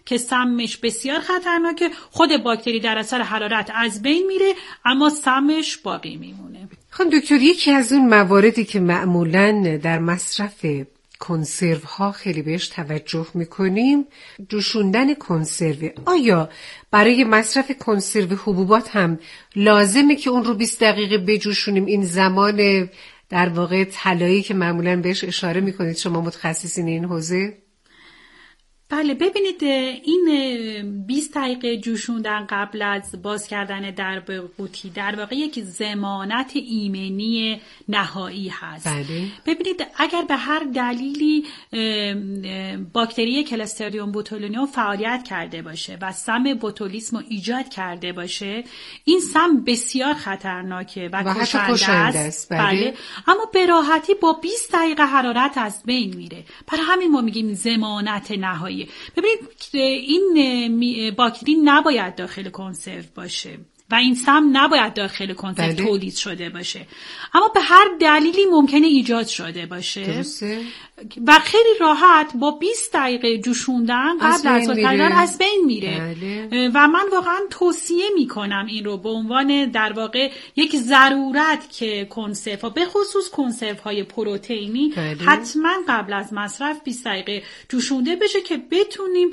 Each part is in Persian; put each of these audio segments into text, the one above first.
که سمش بسیار خطرناکه. خود باکتری در اثر حرارت از بین میره اما سمش باقی میمونه. خانم دکتر، یکی از اون مواردی که معمولاً در مصرف کنسرو ها خیلی بهش توجه میکنیم جوشوندن کنسرو. آیا برای مصرف کنسرو حبوبات هم لازمه که اون رو 20 دقیقه بجوشونیم؟ این زمان در واقع طلایی که معمولاً بهش اشاره میکنید شما متخصصین این حوزه؟ بله، ببینید این 20 دقیقه جوشوندن قبل از باز کردن درب قوطی در واقع یک ضمانت ایمنی نهایی هست. بله. ببینید اگر به هر دلیلی باکتری کلستریدیوم بوتولینیوم فعالیت کرده باشه و سم بوتولیسم رو ایجاد کرده باشه، این سم بسیار خطرناکه و کشنده است. بله. اما به راحتی با 20 دقیقه حرارت از بین میره. برای همین ما میگیم ضمانت نهایی. ببینید این باکتری نباید داخل کنسرو باشه و این سم نباید داخل کنسرو تولید شده باشه، اما به هر دلیلی ممکنه ایجاد شده باشه. درسته. و خیلی راحت با 20 دقیقه جوشوندن قبل از کردن از بین میره. بله. و من واقعا توصیه میکنم این رو به عنوان در واقع یک ضرورت که کنسرو، به خصوص کنسرو های پروتئینی، حتما قبل از مصرف 20 دقیقه جوشونده بشه که بتونیم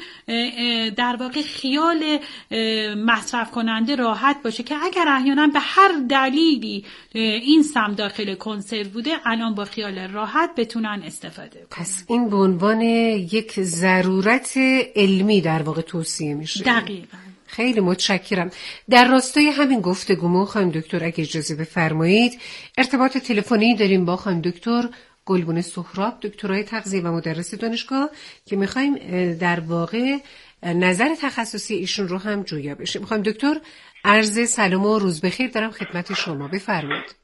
در واقع خیال مصرف کننده راحت باشه که اگر احیانا به هر دلیلی این سم داخل کنسرو بوده الان با خیال راحت بتونن استفاده کنن. پس این به عنوان یک ضرورت علمی در واقع توصیه میشه. دقیقاً. خیلی متشکرم. در راستای همین گفتگو خانم دکتر اگه اجازه بفرمایید ارتباط تلفنی داریم با خانم دکتر گلبونه سهراب، دکترای تغذیه و مدرس دانشگاه، که میخوایم در واقع نظر تخصصی ایشون رو هم جویا بشیم. خانم دکتر عرض سلام و روز بخیر دارم خدمت شما، بفرمایید.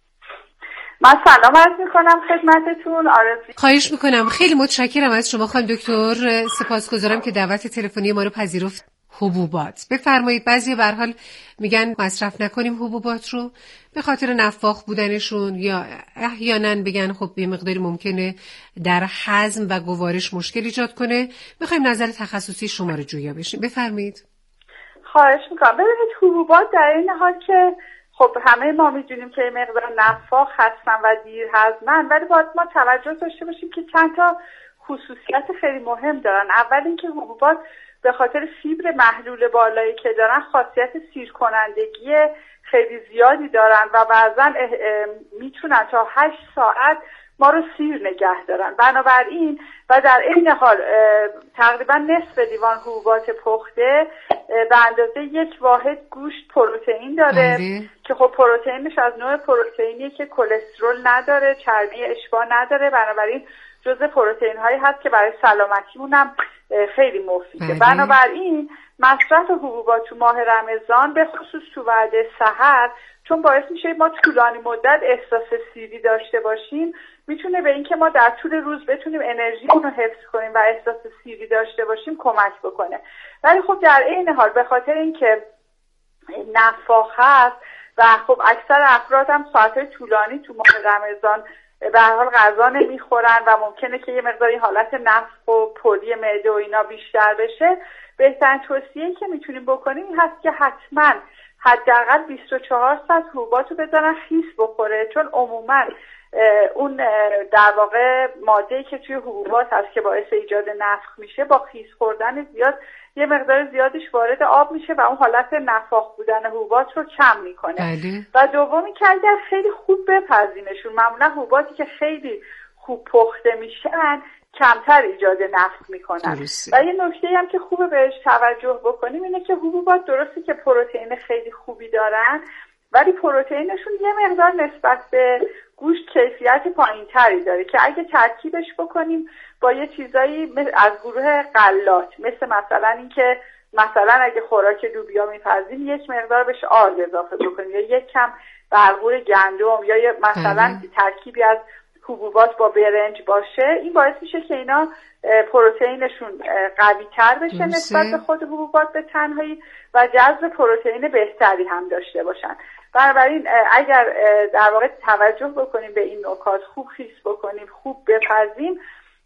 من سلام عرض میکنم خدمتتون. خواهش میکنم، خیلی متشکرم از شما خانم دکتر، سپاسگزارم که دعوت تلفنی ما رو پذیرفت. حبوبات بفرمایید. بعضی به هر حال میگن مصرف نکنیم حبوبات رو به خاطر نفاخ بودنشون، یا احیانا بگن خب یه مقداری ممکنه در هضم و گوارش مشکل ایجاد کنه. میخوایم نظر تخصصی شما رو جویا بشیم، بفرمایید. خواهش میکنم. ببینید حبوبات در این حال که خب همه ما میدونیم که مقدار نفاخ هستن و دیر هضمن، ولی باید ما توجه داشته باشیم که چند تا خصوصیت خیلی مهم دارن. اول اینکه حبوبات به خاطر فیبر محلول بالایی که دارن خاصیت سیر کنندگی خیلی زیادی دارن و بعضا میتونن تا 8 ساعت ما رو سیر نگه دارن. بنابراین و در این حال تقریبا نصف لیوان حبوبات پخته به اندازه 1 واحد گوشت پروتئین داره که خب پروتئینش از نوع پروتئینیه که کلسترول نداره، چربی اشباع نداره، بنابراین جزء پروتئین هایی هست که برای سلامتیمون هم خیلی مفیده. بنابراین مصرف حبوبات تو ماه رمضان به خصوص تو وعده سحر، چون باعث میشه ما طولانی مدت احساس سیری داشته باشیم، میتونه به اینکه ما در طول روز بتونیم انرژیمون رو حفظ کنیم و احساس سیری داشته باشیم کمک بکنه. ولی خب در عین حال به خاطر اینکه نفاخ هست و خب اکثر افراد هم ساعت‌های طولانی تو ماه رمضان به هر حال غذا نمیخورن و ممکنه که یه مقداری حالت نفخ و پلی معده و اینا بیشتر بشه، بهترین توصیه‌ای که میتونیم بکنیم این هست که حتما حداقل 24 ساعت حبوبات رو بذارن خیس بخوره، چون عموما اون در واقع ماده‌ای که توی حبوبات هست که باعث ایجاد نفخ میشه با خیس خوردن زیاد یه مقدار زیادیش وارد آب میشه و اون حالت نفاخ بودن حبوبات رو کم میکنه. و دومی که اگر خیلی خوب بپزیمشون، معمولا حبوباتی که خیلی خوب پخته میشن کمتر ایجاد نفخ میکنن. و یه نکته هم که خوبه بهش توجه بکنیم اینه که حبوبات درسته که پروتئین خیلی خوبی دارن، ولی پروتئینشون یه مقدار نسبت به گوشت کیفیت پایین‌تری داره که اگه ترکیبش بکنیم با یه چیزایی از گروه غلات، مثلا اینکه مثلا اگه خوراک لوبیا میپزیم یک مقدار بهش آرد اضافه بکنیم یا یک کم بلغور گندم یا مثلا ترکیبی از حبوبات با برنج باشه، این باعث میشه که اینا پروتئینشون قوی تر بشه نسبت به خود حبوبات به تنهایی و جذب پروتئین بهتری هم داشته باشن. بنابراین اگر در واقع توجه بکنیم به این نکات، خوب خیس بکنیم، خوب بپزیم،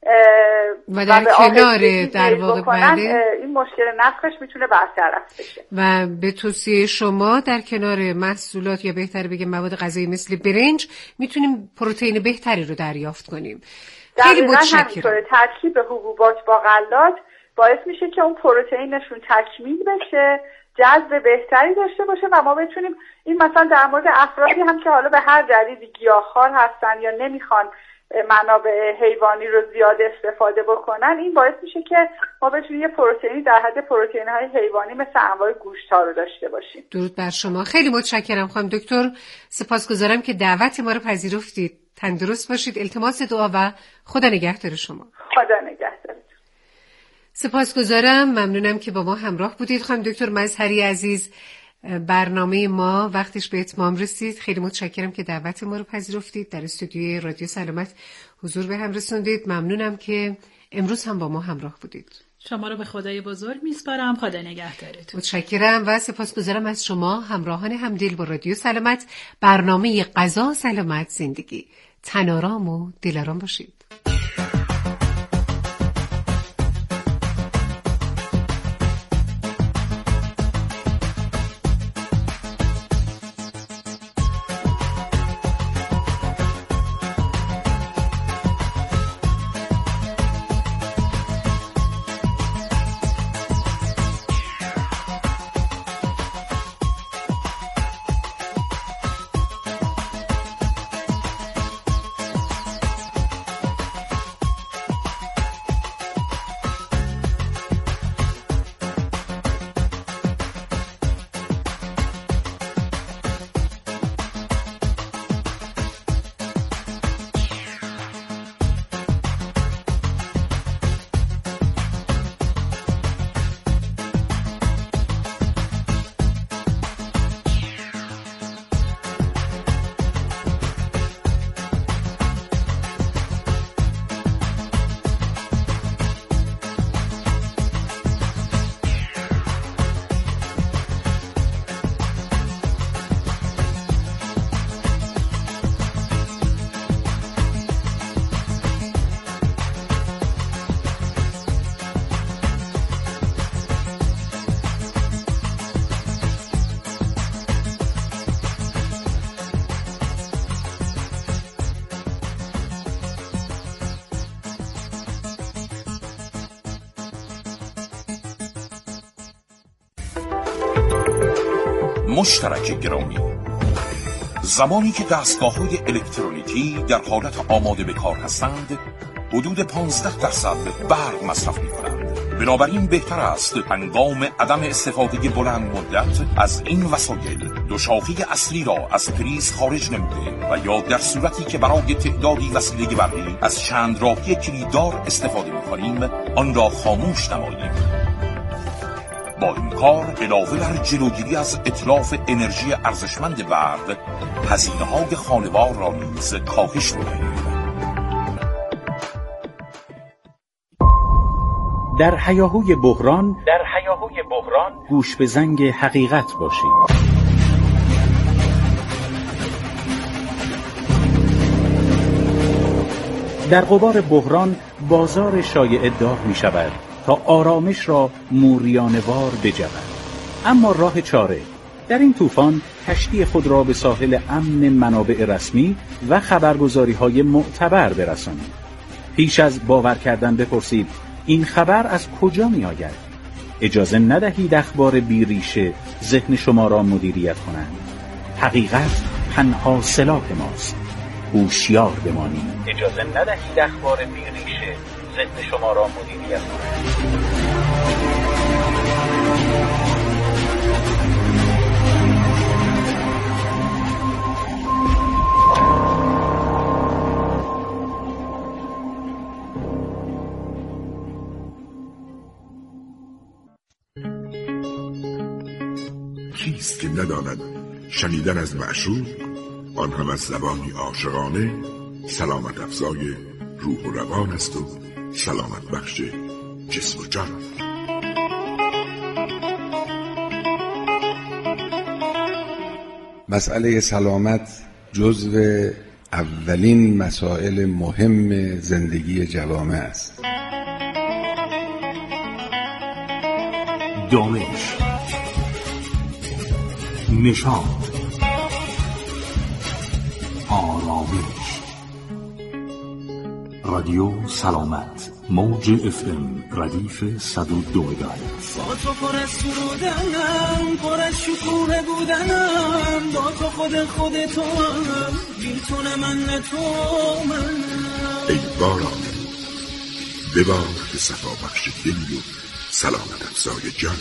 و در کنار در واقع این مشکل نفخش میتونه برطرف بشه. و به توصیه شما در کنار محصولات یا بهتر بگم مواد غذایی مثل برنج میتونیم پروتئین بهتری رو دریافت کنیم. خیلی متشکرم. ترکیب حبوبات با غلات باعث میشه که اون پروتئینشون تکمیل بشه، جذب بهتری داشته باشه و ما بتونیم این مثلا در مورد افرادی هم که حالا به هر دلیلی گیاهخوار هستن یا نمیخوان منابع حیوانی رو زیاد استفاده بکنن، این باعث میشه که ما بتونیم یه پروتئینی در حد پروتئین‌های حیوانی مثل انواع گوشت‌ها رو داشته باشیم. درود بر شما. خیلی متشکرم خانم دکتر. سپاسگزارم که دعوت ما رو پذیرفتید. تندرست باشید. التماس دعا و خدا نگهدار شما. خدا نگهدار. سپاسگزارم. ممنونم که با ما همراه بودید. خانم دکتر مظهری عزیز، برنامه ما وقتش به اتمام رسید. خیلی متشکرم که دعوت ما رو پذیرفتید، در استودیوی رادیو سلامت حضور به هم رسوندید. ممنونم که امروز هم با ما همراه بودید. شما رو به خدای بزرگ میسپارم. خدا نگهدارتون. متشکرم و سپاسگزارم از شما همراهان همدل با رادیو سلامت. برنامه غذا سلامت زندگی. تن‌آرام و دل‌آرام باشید. مشترک گرامی، زمانی که دستگاه‌های الکترونیکی در حالت آماده به کار هستند، حدود 15% برق مصرف می‌کنند. بنابراین بهتر است هنگام عدم استفاده بلند مدت از این وسایل دو شاخه اصلی را از پریز خارج نموده و یا در صورتی که برای تعدادی وسیله برقی از چند راهی کلیددار استفاده می‌کنیم آن را خاموش نماییم. با این کار علاوه بر جلوگیری از اتلاف انرژی ارزشمند برق، هزینه‌های خانوار را نیز کاهش می‌دهیم. در هیاهوی بحران گوش به زنگ حقیقت باشید. در غبار بحران بازار شایعه داغ می شود تا آرامش را موریانه‌وار بجود. اما راه چاره، در این طوفان کشتی خود را به ساحل امن منابع رسمی و خبرگزاری‌های معتبر برسانید. پیش از باور کردن بپرسید این خبر از کجا می آید؟ اجازه ندهید اخبار بیریشه ذهن شما را مدیریت کنند. حقیقت تنها سلاح ماست. هوشیار بمانید. اجازه ندهید اخبار بیریشه ذهن شما را مدیریت کنند. کیست که نداند شنیدن از معشوق، آن هم از زبانی عاشقانه، سلامت افزای روح و روان است و سلامت بخش جسم و جان. مسئله سلامت جزو اولین مسائل مهم زندگی جوامع است. دانش، نشاط، آرامش. رادیو سلامت، موج FM ردیف 102 مگاهرتز. با تو پر از سرودنم، پر از شکوه بودنم، با تو خودتوام، بی تو نه من نه تو من. ای باران ببار به صفا بخش دلی و سلامت افزای جان.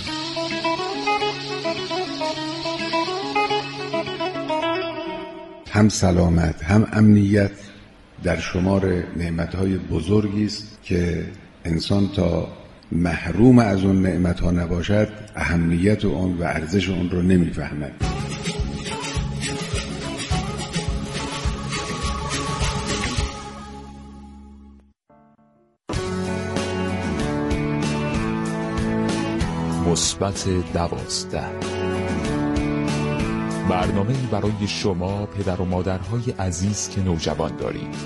هم سلامت هم امنیت در شمار نعمتهای بزرگی است که انسان تا محروم از اون نعمتها نباشد اهمیت اون و ارزش اون رو نمیفهمد. مثبت 12، برنامه‌ای برای شما پدر و مادرهای عزیز که نوجوان دارید.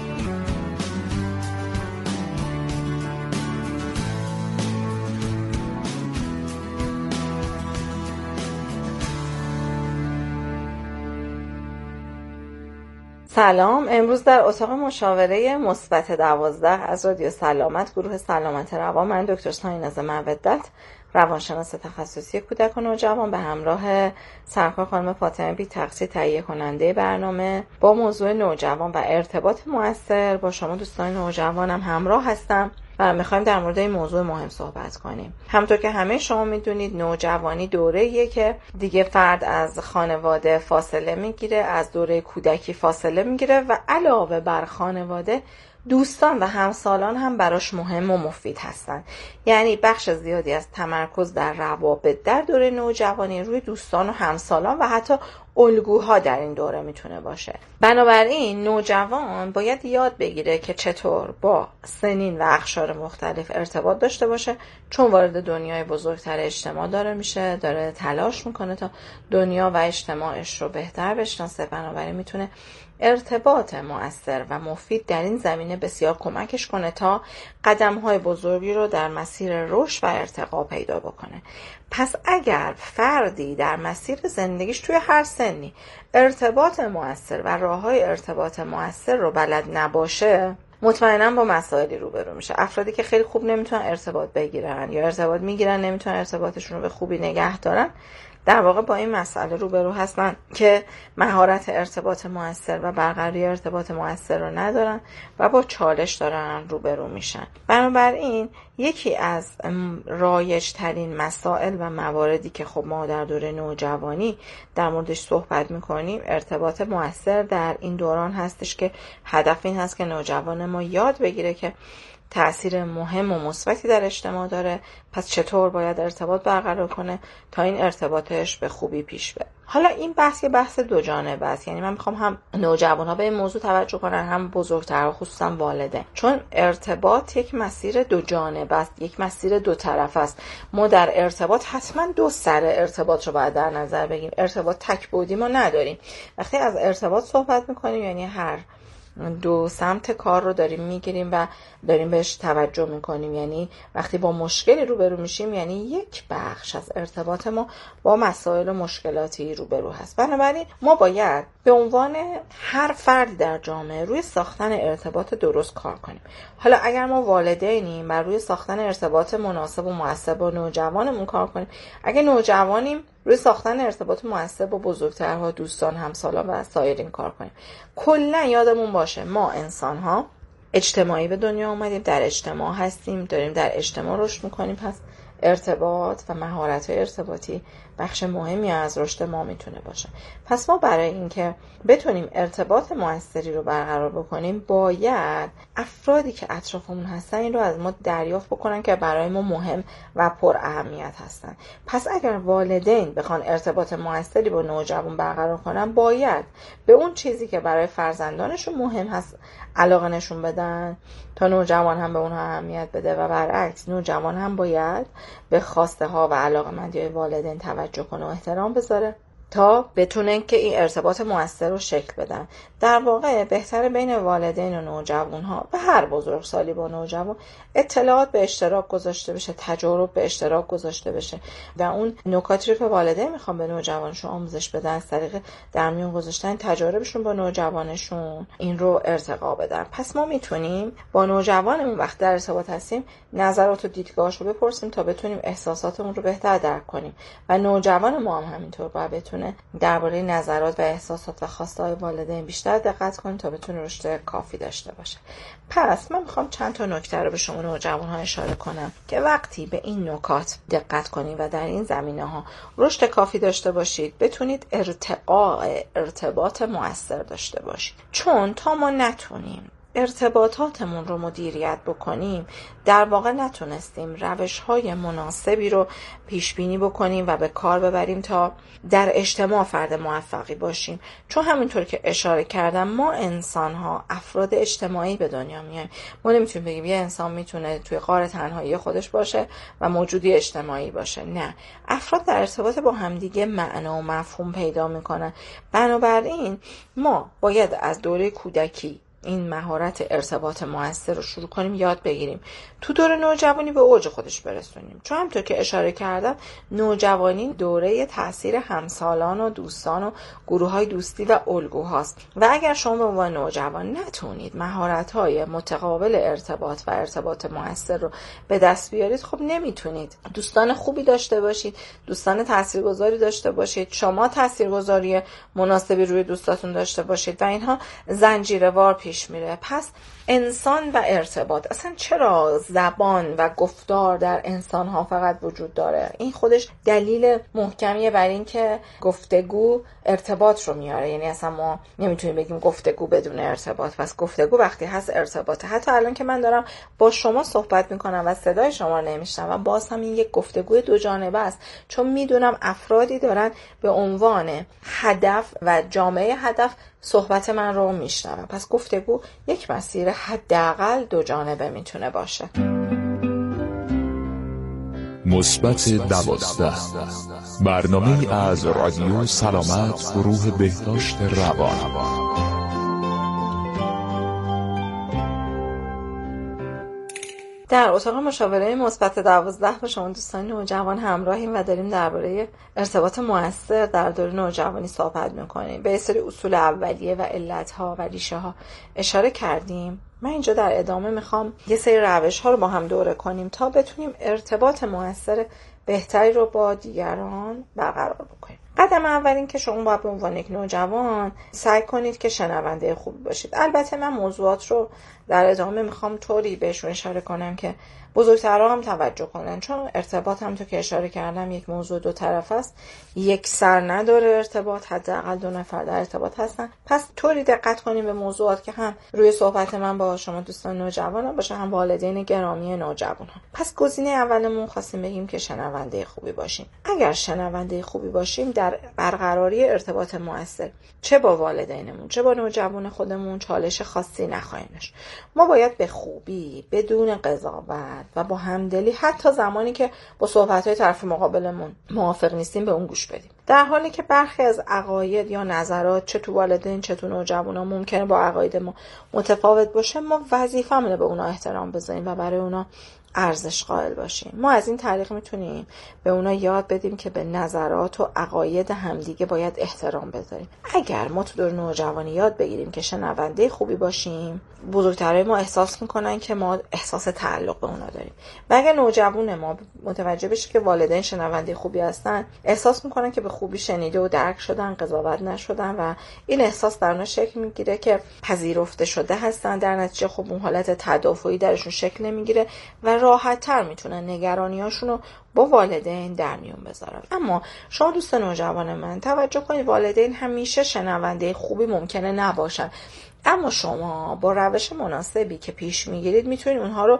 سلام. امروز در اتاق مشاوره مثبت 12 از رادیو سلامت، گروه سلامت روان، من دکتر سایناز مودت، روانشناس تخصصی کودک و نوجوان، به همراه سرکار خانم فاطمه بی‌تقصیر تهیه کننده برنامه با موضوع نوجوان و ارتباط مؤثر با شما دوستان نوجوانم همراه هستم و میخوایم در مورد این موضوع مهم صحبت کنیم. همونطور که همه شما میدونید نوجوانی دوره‌ایه که دیگه فرد از خانواده فاصله میگیره، از دوره کودکی فاصله میگیره و علاوه بر خانواده دوستان و همسالان هم براش مهم و مفید هستن. یعنی بخش زیادی از تمرکز در روابط در دوره نوجوانی روی دوستان و همسالان و حتی الگوها در این دوره میتونه باشه. بنابراین نوجوان باید یاد بگیره که چطور با سنین و اقشار مختلف ارتباط داشته باشه، چون وارد دنیای بزرگتر اجتماع داره تلاش میکنه تا دنیا و اجتماعش رو بهتر بشناسه. بنابراین میتونه ارتباط مؤثر و مفید در این زمینه بسیار کمکش کنه تا قدم‌های بزرگی رو در مسیر رشد و ارتقا پیدا بکنه. پس اگر فردی در مسیر زندگیش توی هر سنی ارتباط مؤثر و راه‌های ارتباط مؤثر رو بلد نباشه، مطمئنا با مسائلی روبرو میشه. افرادی که خیلی خوب نمیتونن ارتباط بگیرن یا ارتباط میگیرن نمیتونن ارتباطشون رو به خوبی نگه دارن، در واقع با این مسئله روبرو هستن که مهارت ارتباط مؤثر و برقراری ارتباط مؤثر رو ندارن و با چالش دارن روبرو میشن. بنابراین یکی از رایج ترین مسائل و مواردی که خب ما در دوره نوجوانی در موردش صحبت میکنیم ارتباط مؤثر در این دوران هستش که هدف این هست که نوجوان ما یاد بگیره که تأثیر مهم و مثبتی در اجتماع داره، پس چطور باید ارتباط برقرار کنه تا این ارتباطش به خوبی پیش بره. حالا این بحث دو جانبه است، یعنی من میخوام هم نوجوان‌ها به این موضوع توجه کنن هم بزرگترها خصوصا والدین، چون ارتباط یک مسیر دو جانبه است، یک مسیر دو طرف است. ما در ارتباط حتما دو سر ارتباط رو باید در نظر بگیریم. ارتباط تک بعدی ما نداریم. وقتی از ارتباط صحبت میکنیم یعنی هر دو سمت کار رو داریم میگیریم و داریم بهش توجه میکنیم. یعنی وقتی با مشکلی روبرو میشیم یعنی یک بخش از ارتباط ما با مسائل و مشکلاتی روبرو هست. بنابراین ما باید به عنوان هر فردی در جامعه روی ساختن ارتباط درست کار کنیم. حالا اگر ما والدینیم بر روی ساختن ارتباط مناسب و مؤثر با نوجوانمون کار کنیم، اگر نوجوانیم روی ساختن ارتباط مؤثر با بزرگترها، دوستان، همسالان و سایرین کار کنیم. کلا یادمون باشه ما انسان‌ها اجتماعی به دنیا اومدیم، در اجتماع هستیم، داریم در اجتماع رشد میکنیم. پس ارتباط و مهارت‌های ارتباطی بخش مهمی از رشد ما میتونه باشه. پس ما برای اینکه بتونیم ارتباط مؤثری رو برقرار بکنیم باید افرادی که اطرافمون هستن این رو از ما دریافت بکنن که برای ما مهم و پر اهمیت هستن. پس اگر والدین بخوان ارتباط مؤثری با نوجوان برقرار کنن باید به اون چیزی که برای فرزندانشون مهم هست علاقه نشون بدن تا نوجوان هم به اونها اهمیت بده و برعکس نوجوان هم باید به خواسته ها و علاقه‌مندی والدین توجه کنه و احترام بذاره تا بتونن که این ارتباط مؤثر رو شکل بدن. در واقع بهتره بین والدین و نوجوان‌ها و هر بزرگسالی با نوجوان اطلاعات به اشتراک گذاشته بشه، تجارب به اشتراک گذاشته بشه و اون نکاتی رو که والدین میخوان به نوجوانشون آموزش بدن از طریق در میون گذاشتن تجاربشون با نوجوانشون این رو ارتقا بدن. پس ما میتونیم با نوجوانمون وقت در ارتباط هستیم نظرات و دیدگاهاشو بپرسیم تا بتونیم احساساتمون رو بهتر درک کنیم و نوجوان ما هم همینطور باید بتونه درباره نظرات و احساسات و خواسته‌های والدین بیشتر دقت کنه تا بتونه رشد کافی داشته باشه. پس من میخوام چند تا نکته رو به شما نوجوان‌ها اشاره کنم که وقتی به این نکات دقت کنید و در این زمینه‌ها رشد کافی داشته باشید بتونید ارتباط مؤثر داشته باشید. چون تا ما نتونیم ارتباطاتمون رو مدیریت بکنیم در واقع نتونستیم روش‌های مناسبی رو پیش بینی بکنیم و به کار ببریم تا در اجتماع فرد موفقی باشیم. چون همینطور که اشاره کردم ما انسان‌ها افراد اجتماعی به دنیا میایم. ما نمیتونیم بگیم یه انسان میتونه توی غار تنهایی خودش باشه و موجودی اجتماعی باشه. نه، افراد در ارتباط با همدیگه معنا و مفهوم پیدا میکنن. بنابراین ما باید از دوره کودکی این مهارت ارتباط مؤثر رو شروع کنیم یاد بگیریم، تو دوره نوجوانی به اوج خودش برسونیم. چون همونطور که اشاره کردم نوجوانی دوره تاثیر همسالان و دوستان و گروه‌های دوستی و الگوهاست و اگر شما به عنوان نوجوان نتونید مهارت‌های متقابل ارتباط و ارتباط مؤثر رو به دست بیارید خب نمیتونید دوستان خوبی داشته باشید، دوستان تاثیرگذاری داشته باشید، شما تاثیرگذاری مناسبی روی دوستاتون داشته باشید و اینها زنجیروار پیش میره. پس انسان و ارتباط، اصلا چرا زبان و گفتار در انسان ها فقط وجود داره؟ این خودش دلیل محکمیه بر این که گفتگو ارتباط رو میاره. یعنی اصلا ما نمیتونیم بگیم گفتگو بدون ارتباط. پس گفتگو وقتی هست ارتباطه. حتی الان که من دارم با شما صحبت میکنم و صدای شما رو نمیشنوم باز هم این یک گفتگوی دو جانبه است، چون میدونم افرادی دارن به عنوان هدف و جامعه هدف صحبت من رو میشنوم. پس گفتگو یک مسیر حداقل دو جانبه میتونه باشه. مثبت 12 برنامه از رادیو سلامت گروه بهداشت روان. در اتاق مشاوره مثبت 12 با شما دوستان نوجوان همراهیم و داریم درباره ارتباط مؤثر در دوره نوجوانی صحبت می‌کنیم. به سری اصول اولیه و علت‌ها و ریشه‌ها اشاره کردیم. من اینجا در ادامه میخوام یه سری روش‌ها رو با هم دوره کنیم تا بتونیم ارتباط مؤثر بهتری رو با دیگران برقرار بکنیم. قدم اول این که شما باید به عنوان یک نوجوان سعی کنید که شنونده خوبی باشید. البته من موضوعات رو در ادامه میخوام طوری بهشون اشاره کنم که بزرگترها هم توجه کنن، چون ارتباط هم تو که اشاره کردم یک موضوع دو طرف است، یک سر نداره ارتباط، حداقل دو نفر در ارتباط هستن. پس طوری دقت کنیم به موضوعات که هم روی صحبت من با شما دوستان نوجوان باشه هم والدین گرامی نوجوان. پس گزینه اولمون خواستیم بگیم که شنونده خوبی باشیم. اگر شنونده خوبی باشیم در برقراری ارتباط مؤثر چه با والدینمون چه با نوجوان خودمون چالش خاصی نخواهیم داشت. ما باید به خوبی بدون قضاوت و با همدلی حتی زمانی که با صحبت‌های طرف مقابلمون موافق نیستیم به اون گوش بدیم. در حالی که برخی از عقاید یا نظرات چه تو والدین چه تو نوجوانا ممکنه با عقاید ما متفاوت باشه، ما وظیفه‌مونه به اونا احترام بذاریم و برای اونا ارزش قائل باشیم. ما از این طریق میتونیم به اونا یاد بدیم که به نظرات و عقاید همدیگه باید احترام بذاریم. اگر ما تو دور نوجوانی یاد بگیریم که شنونده خوبی باشیم، بزرگترهای ما احساس میکنن که ما احساس تعلق به اونا داریم. و اگر نوجوان ما متوجه بشه که والدین شنونده خوبی هستن، احساس میکنن که به خوبی شنیده و درک شدن، قضاوت نشدن و این احساس در اونا شکل میگیره که پذیرفته شده هستن. در نتیجه خب اون حالت تدافعی درشون شکل نمیگیره و راحت‌تر میتونن نگرانیاشون رو با والدین در میون بذارن. اما شما دوست نوجوان من توجه کنید، والدین همیشه شنونده خوبی ممکنه نباشن، اما شما با روش مناسبی که پیش میگیرید میتونید اونها رو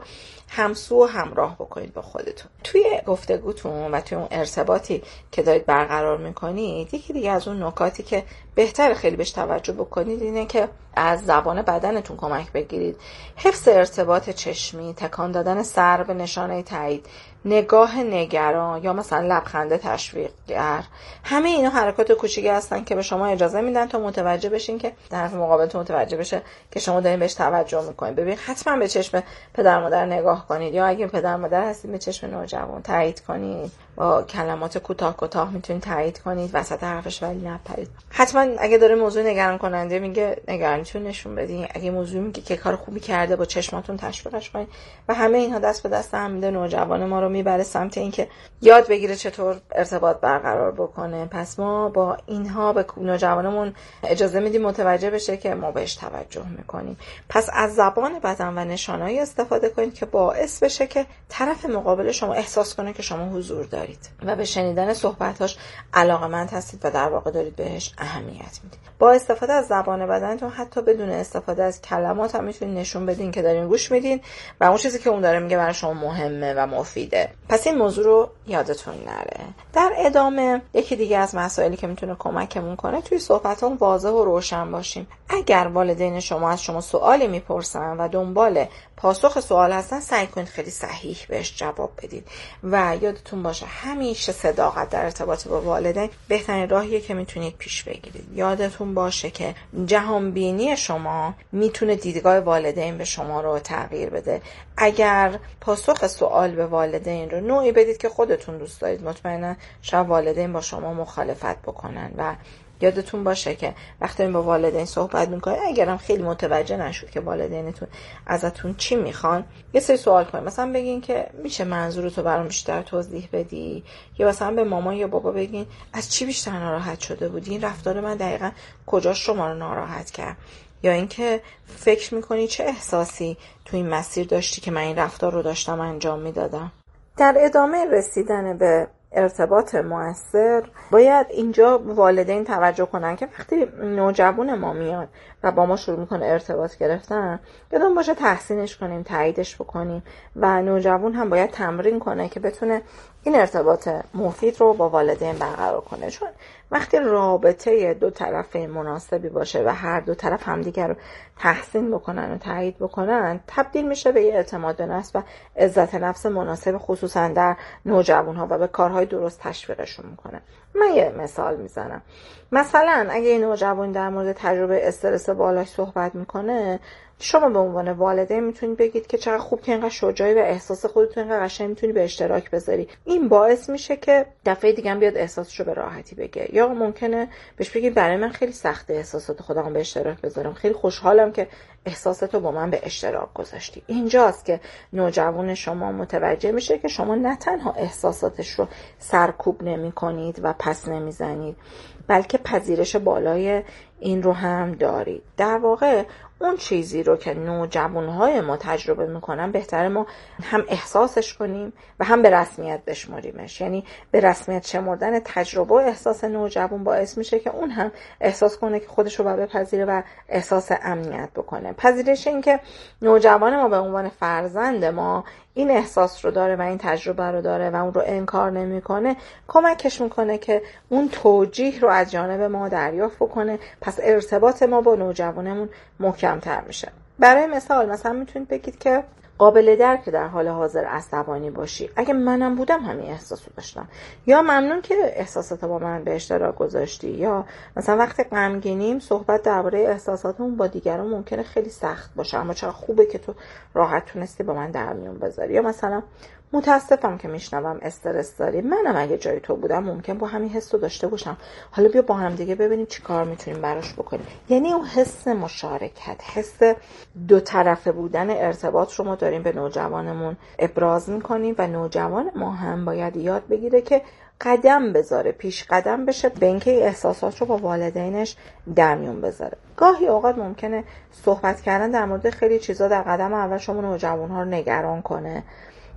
همسو و همراه بکنید با خودتون. توی گفتگوتون و توی اون ارتباطی که دارید برقرار میکنید، یکی دیگه از اون نکاتی که بهتره خیلی بهش توجه بکنید اینه که از زبان بدنتون کمک بگیرید. حفظ ارتباط چشمی، تکان دادن سر به نشانه تایید، نگاه نگران یا مثلا لبخند تشویقگر، همه اینا حرکات کوچیکی هستن که به شما اجازه میدن تا متوجه بشین که طرف مقابلتون متوجه بشه که شما دارین بهش توجه میکنید. ببین حتما به چشم پدر مادر نگاه کنید، یا اگه پدر مادر هستید به چشم نوجوان تایید کنید، با کلمات کوتاه میتونید تایید کنید وسط حرفش ولی نپرید. حتما اگه داره موضوع نگران کننده میگه نگرانیتون نشون بدین، اگه موضوع میگه که کار خوبی کرده با چشماتون تشویقش کنید. و همه اینها دست به دست هم میده نوجوان ما رو میبره سمت اینکه یاد بگیره چطور ارتباط برقرار بکنه. پس ما با اینها به نوجوانمون اجازه میدیم متوجه بشه که ما بهش توجه میکنیم. پس از زبان بدن و نشانه‌ای استفاده کنید که باعث بشه که طرف مقابل شما احساس کنه که شما حضور دارید و به شنیدن صحبتاش علاقه‌مند هستید و در واقع دارید بهش اهمیت میدید. با استفاده از زبان بدنتون حتی بدون استفاده از کلمات هم میتونید نشون بدین که دارین گوش میدین و اون چیزی که اون داره میگه برای شما مهمه و مفیده. پس این موضوع رو یادتون نره. در ادامه یکی دیگه از مسائلی که میتونه کمکمون کنه توی صحبتام واضح و روشن باشیم. اگر والدین شما از شما سوالی میپرسن و دنبال پاسخ سوال هستن، سعی کنید خیلی صحیح بهش جواب بدید و یادتون باشه همیشه صداقت در ارتباط با والدین بهترین راهیه که میتونید پیش بگیرید. یادتون باشه که جهان بینی شما میتونه دیدگاه والدین به شما رو تغییر بده. اگر پاسخ سوال به والدین رو نوعی بدید که خودتون دوست دارید، مطمئنا شاید والدین با شما مخالفت بکنن. و یادتون باشه که وقتی با والدین صحبت میکنید، اگرم خیلی متوجه نشد که والدینتون ازتون چی میخوان، یه سری سوال کنید. مثلا بگین که میشه منظورتو برام بیشتر توضیح بدی، یا مثلا به مامان یا بابا بگین از چی بیشتر ناراحت شده بودی، این رفتار من دقیقاً کجاش شما رو ناراحت کرد، یا اینکه فکر میکنی چه احساسی تو این مسیر داشتی که من این رفتار رو داشتم انجام میدادم. در ادامه رسیدن به ارتباط مؤثر باید اینجا والدین توجه کنن که وقتی نوجوان ما میاد و با ما شروع میکنه ارتباط گرفتن، یادمون باشه تحسینش کنیم، تاییدش بکنیم و نوجوان هم باید تمرین کنه که بتونه این ارتباط مفید رو با والدین برقرار کنه. چون وقتی رابطه دو طرفه مناسبی باشه و هر دو طرف همدیگر رو تحسین بکنن و تایید بکنن، تبدیل میشه به یه اعتماد به نفس و عزت نفس مناسب، خصوصا در نوجوان‌ها، و به کارهای درست تشویقشون میکنه. من یه مثال میزنم. مثلا اگه این نوجوان در مورد تجربه استرس بالاش صحبت میکنه، شما به عنوان والدین میتونید بگید که چقدر خوب که اینقدر شجاعی و احساس خودتون اینقدر قشنگ میتونی به اشتراک بذاری. این باعث میشه که دفعه دیگه هم بیاد احساسشو به راحتی بگه. یا ممکنه بهش بگید برای من خیلی سخته احساسات خودم به اشتراک بذارم، خیلی خوشحالم که احساساتو با من به اشتراک گذاشتی. اینجاست که نوجوان شما متوجه میشه که شما نه تنها احساساتش رو سرکوب نمی‌کنید و پس نمیزنید، بلکه پذیرش بالای این رو هم دارید. در واقع اون چیزی رو که نوجوانهای ما تجربه میکنن بهتره ما هم احساسش کنیم و هم به رسمیت بشماریمش. یعنی به رسمیت شمردن تجربه و احساس نوجوان باعث میشه که اون هم احساس کنه که خودش رو باید بپذیره و احساس امنیت بکنه. پذیرش این که نوجوان ما به عنوان فرزند ما این احساس رو داره و این تجربه رو داره و اون رو انکار نمیکنه، کمکش میکنه که اون توجیه رو از جانب ما دریافت بکنه. پس ارتباط ما با نوجوانمون محکم‌تر میشه. برای مثلا میتونید بگید که قابل درک در حال حاضر عصبانی باشی، اگه منم بودم همین احساسو داشتم، یا ممنون که احساسات با من به اشتراک گذاشتی، یا مثلا وقتی غمگینیم صحبت درباره احساساتمون با دیگران ممکنه خیلی سخت باشه، اما چقدر خوبه که تو راحت تونستی با من در میون بذاری. یا مثلا متاسفم که میشنوم استرس داری، منم اگه جای تو بودم ممکن با همین حس رو داشته باشم، حالا بیا با هم دیگه ببینیم چی کار میتونیم براش بکنیم. یعنی اون حس مشارکت، حس دو طرفه بودن ارتباط رو ما داریم به نوجوانمون ابراز میکنیم و نوجوان ما هم باید یاد بگیره که قدم بذاره، پیش قدم بشه به اینکه احساسات رو با والدینش در میون بذاره. گاهی اوقات ممکنه صحبت کردن در مورد خیلی چیزا در قدم اول شما نوجوان‌ها رو نگران کنه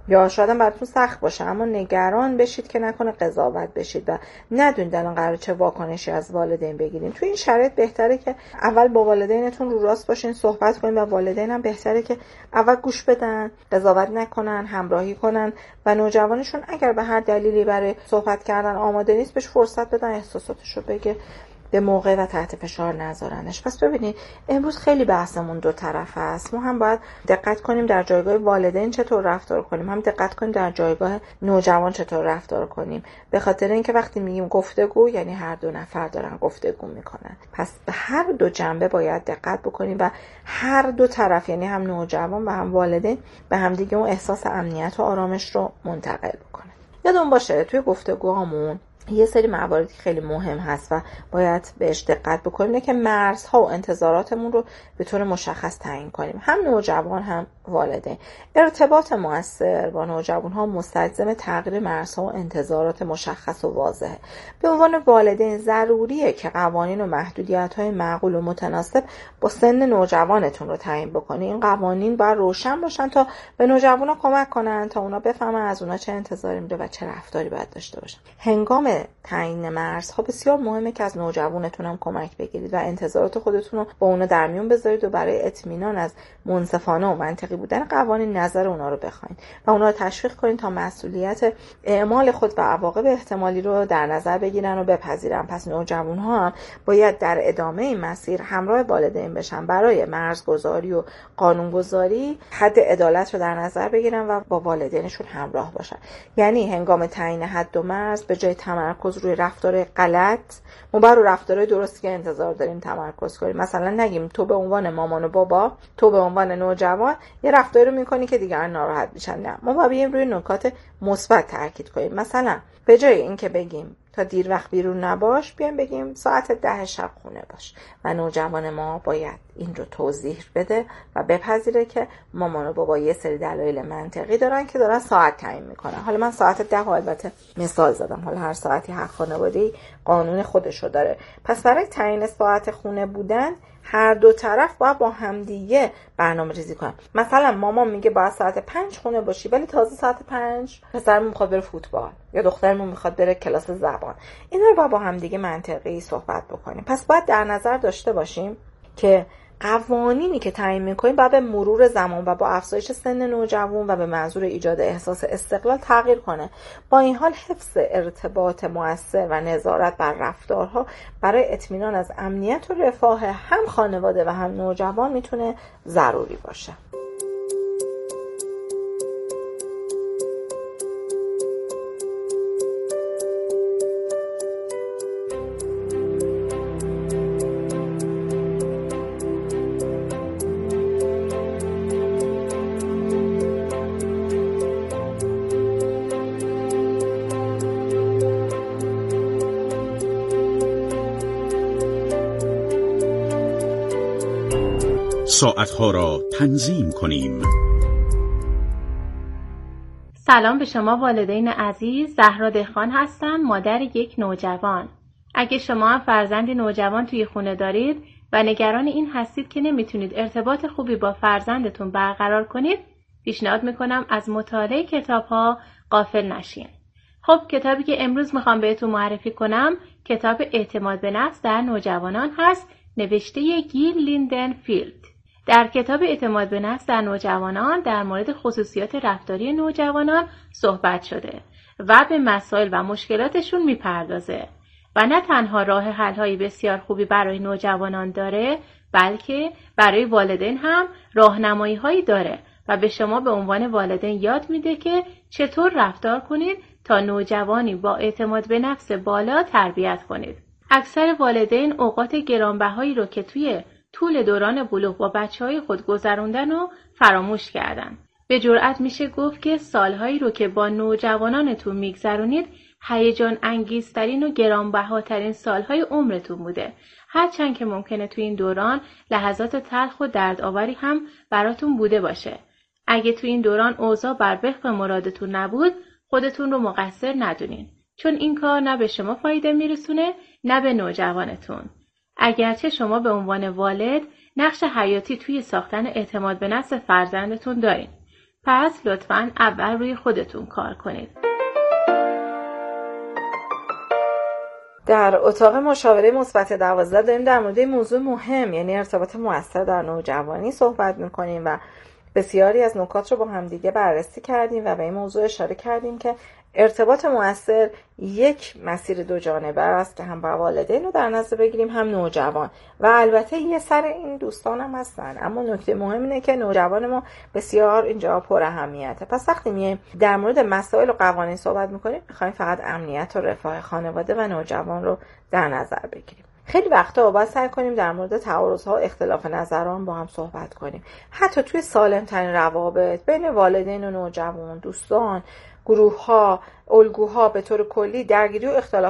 یا شاید براتون سخت باشه، اما نگران بشید که نکنه قضاوت بشید و ندونید الان قراره چه واکنشی از والدین بگیرین. تو این شرایط بهتره که اول با والدینتون رو راست باشین، صحبت کنین و والدین هم بهتره که اول گوش بدن، قضاوت نکنن، همراهی کنن و نوجوانشون اگر به هر دلیلی برای صحبت کردن آماده نیست بهش فرصت بدن احساساتش رو بگه، به موقع و تحت فشار نذارنش. پس ببینید امروز خیلی بحثمون دو طرف است. ما هم باید دقت کنیم در جایگاه والدین چطور رفتار کنیم، هم دقت کنیم در جایگاه نوجوان چطور رفتار کنیم، به خاطر اینکه وقتی میگیم گفتگو یعنی هر دو نفر دارن گفتگو میکنن. پس به هر دو جنبه باید دقت بکنیم و هر دو طرف یعنی هم نوجوان و هم والدین به همدیگه اون احساس امنیت و آرامش رو منتقل بکنن. یادمون باشه توی گفتگوهامون یه سری مواردی خیلی مهم هست و باید بهش دقت بکنیم که مرزها و انتظاراتمون رو به طور مشخص تعیین کنیم. هم نوجوان هم والدین. ارتباط مؤثر با نوجوان‌ها مستلزم تغییر مرزها و انتظارات مشخص و واضحه. به عنوان والدین ضروریه که قوانین و محدودیت‌های معقول و متناسب با سن نوجوانتون رو تعیین بکنید. این قوانین باید روشن باشن تا به نوجوانا کمک کنن تا اونا بفهمن از اونا چه انتظاری میره و چه رفتاری باید داشته باشن. هنگام تعیین مرزها بسیار مهمه که از نوجوانتون هم کمک بگیرید و انتظارات خودتون رو با اونا در میون بذارید و برای اطمینان از منصفانه و منطقی بودن قوانین نظر اونا رو بخواید و اونا رو تشویق کنید تا مسئولیت اعمال خود و عواقب احتمالی رو در نظر بگیرن و بپذیرن. پس نوجوان‌ها هم باید در ادامه این مسیر همراه والدین بشن، برای مرزگذاری و قانونگذاری حد عدالت رو در نظر بگیرن و با والدینشون همراه باشن. یعنی هنگام تعیین حد و مرز به جای تمرکز روی رفتار غلط ما بر روی رفتارهای درستی که انتظار داریم تمرکز کنیم. مثلا نگیم تو به عنوان مامان و بابا، تو به عنوان نوجوان یه رفتاری رو میکنی که دیگران ناراحت میشن. نه، ما باید بیایم روی نکات مثبت تاکید کنیم. مثلا به جای اینکه بگیم تا دیر وقت بیرون نباش، بیایم بگیم ساعت 10 شب خونه باش و نوجوان ما باید این رو توضیح بده و بپذیره که مامان و بابا یه سری دلایل منطقی دارن که دارن ساعت تعیین میکنن. حالا من ساعت 10 البته مثال زدم، حالا هر ساعتی هر خانواده‌ای قانون خودشو داره. پس برای تعیین ساعت خونه بودن هر دو طرف باید با همدیگه برنامه ریزی کنن. مثلا مامان میگه باید ساعت 5 خونه باشی، ولی تازه ساعت 5 پسرمون میخواد بره فوتبال یا دخترمون میخواد بره کلاس زبان. اینا رو باید با همدیگه منطقی صحبت بکنیم. پس باید در نظر داشته باشیم که قوانینی که تعیین می‌کنیم باید به مرور زمان و با افزایش سن نوجوان و به منظور ایجاد احساس استقلال تغییر کنه. با این حال حفظ ارتباط مؤثر و نظارت بر رفتارها برای اطمینان از امنیت و رفاه هم خانواده و هم نوجوان میتونه ضروری باشه. ساعتها را تنظیم کنیم. سلام به شما والدین عزیز، زهرا دهخان هستم، مادر یک نوجوان. اگه شما هم فرزندی نوجوان توی خونه دارید و نگران این هستید که نمیتونید ارتباط خوبی با فرزندتون برقرار کنید، پیشنهاد میکنم از مطالعه کتاب‌ها غافل نشین. خب کتابی که امروز میخوام بهتون معرفی کنم کتاب اعتماد به نفس در نوجوانان هست، نوشته گیل لیندنفیلد. در کتاب اعتماد به نفس در نوجوانان در مورد خصوصیات رفتاری نوجوانان صحبت شده و به مسائل و مشکلاتشون میپردازه و نه تنها راه حل‌های بسیار خوبی برای نوجوانان داره، بلکه برای والدین هم راهنمایی‌هایی داره و به شما به عنوان والدین یاد میده که چطور رفتار کنید تا نوجوانی با اعتماد به نفس بالا تربیت کنید. اکثر والدین اوقات گرانبهایی رو که توی طول دوران بلوغ با بچه‌های خود گذروندن و فراموش کردن. به جرئت میشه گفت که سالهایی رو که با نوجوانانتون میگذرونید هیجان انگیزترین و گرانبهاترین سالهای عمرتون بوده. هرچند که ممکنه توی این دوران لحظات تلخ و دردآوری هم براتون بوده باشه. اگه توی این دوران اوضاع بر وفق مرادتون نبود، خودتون رو مقصر ندونین، چون این کار نه به شما فایده میرسونه نه به نوجوانتون. اگرچه شما به عنوان والد نقش حیاتی توی ساختن اعتماد به نفس فرزندتون دارین، پس لطفاً اول روی خودتون کار کنید. در اتاق مشاوره مثبت 12 داریم در مورد موضوع مهم، یعنی ارتباط مؤثر در نوجوانی صحبت می‌کنیم و بسیاری از نکات رو با هم دیگه بررسی کردیم و به این موضوع اشاره کردیم که ارتباط مؤثر یک مسیر دو جانبه است که هم با والدین رو در نظر بگیریم هم نوجوان و البته یه سر این دوستان هم هستن، اما نکته مهم اینه که نوجوان ما بسیار اینجا پر اهمیته. پس وقتی میایم در مورد مسائل و قوانین صحبت میکنیم میخوایم فقط امنیت و رفاه خانواده و نوجوان رو در نظر بگیریم. خیلی وقتا باید سعی کنیم در مورد تعارض‌ها و اختلاف نظران با هم صحبت کنیم، حتی توی سالم‌ترین روابط بین والدین و نوجوان، دوستان، گروه‌ها، الگوها، به طور کلی درگیری و اختلاف